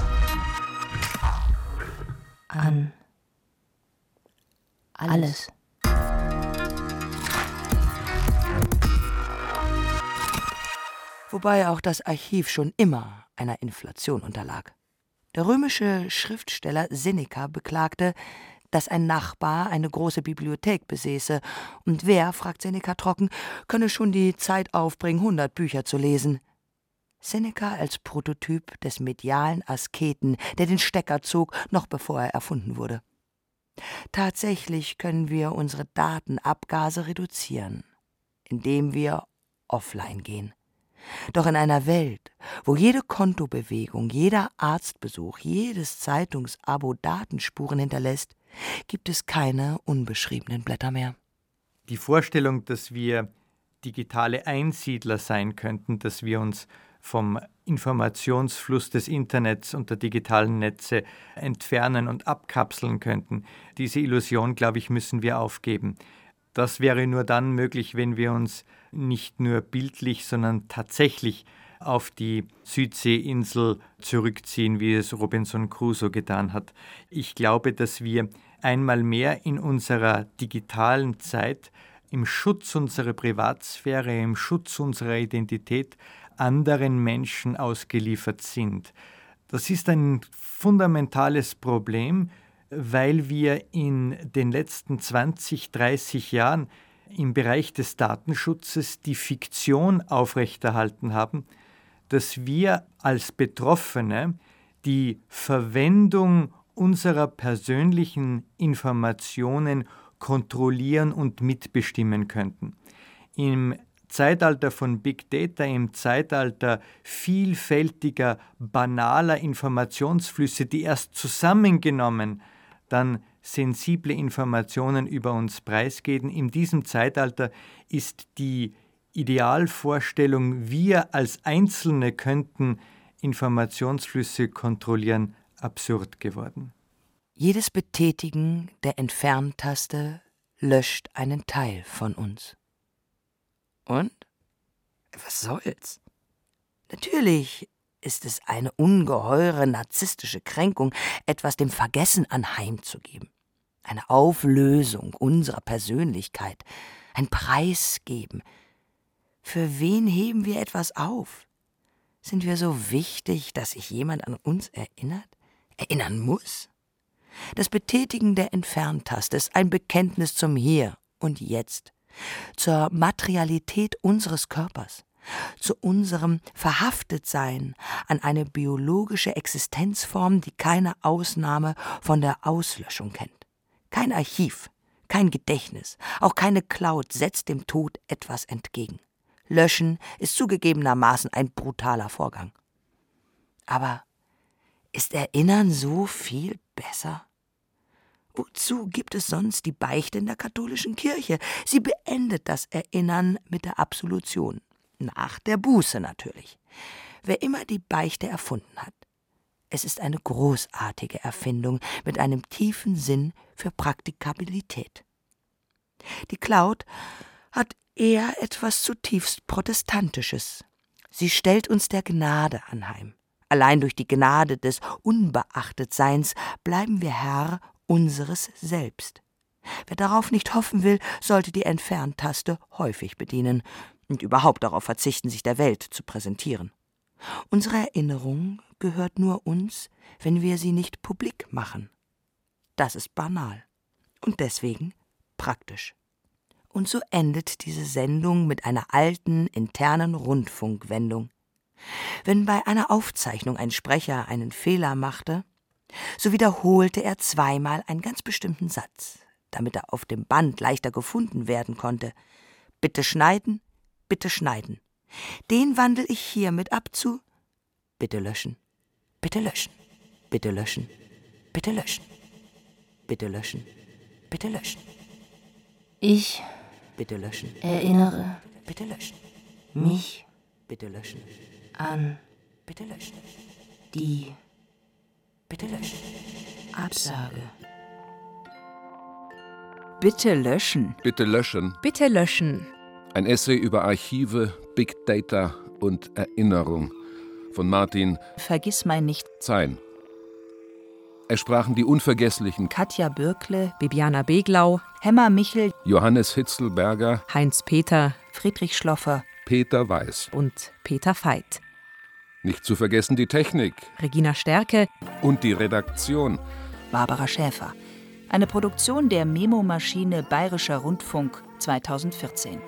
an alles. Wobei auch das Archiv schon immer einer Inflation unterlag. Der römische Schriftsteller Seneca beklagte, dass ein Nachbar eine große Bibliothek besäße. Und wer, fragt Seneca trocken, könne schon die Zeit aufbringen, hundert Bücher zu lesen. Seneca als Prototyp des medialen Asketen, der den Stecker zog, noch bevor er erfunden wurde. Tatsächlich können wir unsere Datenabgase reduzieren, indem wir offline gehen. Doch in einer Welt, wo jede Kontobewegung, jeder Arztbesuch, jedes Zeitungsabo Datenspuren hinterlässt, gibt es keine unbeschriebenen Blätter mehr. Die Vorstellung, dass wir digitale Einsiedler sein könnten, dass wir uns vom Informationsfluss des Internets und der digitalen Netze entfernen und abkapseln könnten, diese Illusion, glaube ich, müssen wir aufgeben. Das wäre nur dann möglich, wenn wir uns nicht nur bildlich, sondern tatsächlich auf die Südseeinsel zurückziehen, wie es Robinson Crusoe getan hat. Ich glaube, dass wir einmal mehr in unserer digitalen Zeit im Schutz unserer Privatsphäre, im Schutz unserer Identität anderen Menschen ausgeliefert sind. Das ist ein fundamentales Problem, weil wir in den letzten zwanzig, dreißig Jahren im Bereich des Datenschutzes die Fiktion aufrechterhalten haben, dass wir als Betroffene die Verwendung unserer persönlichen Informationen kontrollieren und mitbestimmen könnten. Im Zeitalter von Big Data, im Zeitalter vielfältiger, banaler Informationsflüsse, die erst zusammengenommen dann sensible Informationen über uns preisgeben. In diesem Zeitalter ist die Idealvorstellung, wir als Einzelne könnten Informationsflüsse kontrollieren, absurd geworden. Jedes Betätigen der Entferntaste löscht einen Teil von uns. Und? Was soll's? Natürlich ist es eine ungeheure narzisstische Kränkung, etwas dem Vergessen anheimzugeben. Eine Auflösung unserer Persönlichkeit, Ein Preis geben. Für wen heben wir etwas auf? Sind wir so wichtig, dass sich jemand an uns erinnert? Erinnern muss? Das Betätigen der Entferntaste ist ein Bekenntnis zum Hier und Jetzt, zur Materialität unseres Körpers, zu unserem Verhaftetsein an eine biologische Existenzform, die keine Ausnahme von der Auslöschung kennt. Kein Archiv, kein Gedächtnis, auch keine Cloud setzt dem Tod etwas entgegen. Löschen ist zugegebenermaßen ein brutaler Vorgang. Aber ist Erinnern so viel besser? Wozu gibt es sonst die Beichte in der katholischen Kirche? Sie beendet das Erinnern mit der Absolution. Nach der Buße natürlich. Wer immer die Beichte erfunden hat. Es ist eine großartige Erfindung mit einem tiefen Sinn für Praktikabilität. Die Cloud hat eher etwas zutiefst Protestantisches. Sie stellt uns der Gnade anheim. Allein durch die Gnade des Unbeachtetseins bleiben wir Herr unseres Selbst. Wer darauf nicht hoffen will, sollte die Entferntaste häufig bedienen und überhaupt darauf verzichten, sich der Welt zu präsentieren. Unsere Erinnerung gehört nur uns, wenn wir sie nicht publik machen. Das ist banal und deswegen praktisch. Und so endet diese Sendung mit einer alten, internen Rundfunkwendung. Wenn bei einer Aufzeichnung ein Sprecher einen Fehler machte, so wiederholte er zweimal einen ganz bestimmten Satz, damit er auf dem Band leichter gefunden werden konnte. Bitte schneiden, bitte schneiden. Den wandle ich hiermit ab zu bitte löschen, bitte löschen, bitte löschen, bitte löschen, bitte löschen, bitte löschen. Ich bitte löschen, erinnere bitte löschen, mich bitte löschen, an bitte löschen, die bitte löschen, Absage. Bitte löschen. Bitte löschen. Bitte löschen. Ein Essay über Archive, Big Data und Erinnerung von Martin Vergissmeinnicht Zein. Es sprachen die unvergesslichen Katja Bürkle, Bibiana Beglau, Hemmer Michel, Johannes Hitzelberger, Heinz Peter, Friedrich Schloffer, Peter Weiß und Peter Veit. Nicht zu vergessen die Technik, Regina Stärke und die Redaktion, Barbara Schäfer. Eine Produktion der Memo-Maschine Bayerischer Rundfunk zweitausendvierzehn.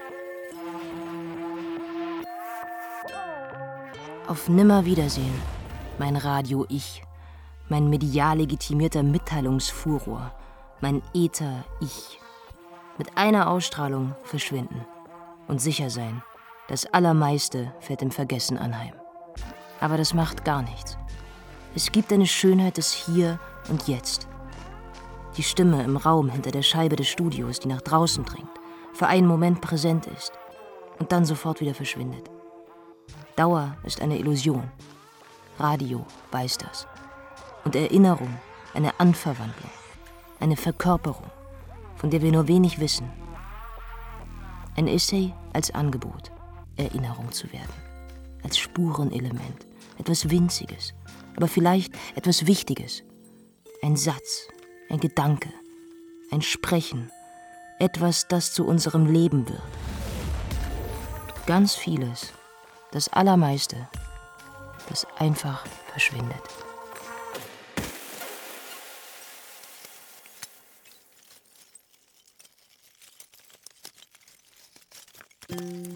Auf Nimmerwiedersehen, mein Radio-Ich, mein medial legitimierter Mitteilungsfuror, mein Äther-Ich. Mit einer Ausstrahlung verschwinden und sicher sein, das Allermeiste fällt im Vergessen anheim. Aber das macht gar nichts. Es gibt eine Schönheit des Hier und Jetzt. Die Stimme im Raum hinter der Scheibe des Studios, die nach draußen dringt, für einen Moment präsent ist und dann sofort wieder verschwindet. Dauer ist eine Illusion. Radio weiß das. Und Erinnerung eine Anverwandlung, eine Verkörperung, von der wir nur wenig wissen. Ein Essay als Angebot, Erinnerung zu werden, als Spurenelement, etwas Winziges, aber vielleicht etwas Wichtiges. Ein Satz, ein Gedanke, ein Sprechen, etwas, das zu unserem Leben wird. Ganz vieles, das Allermeiste, das einfach verschwindet. Musik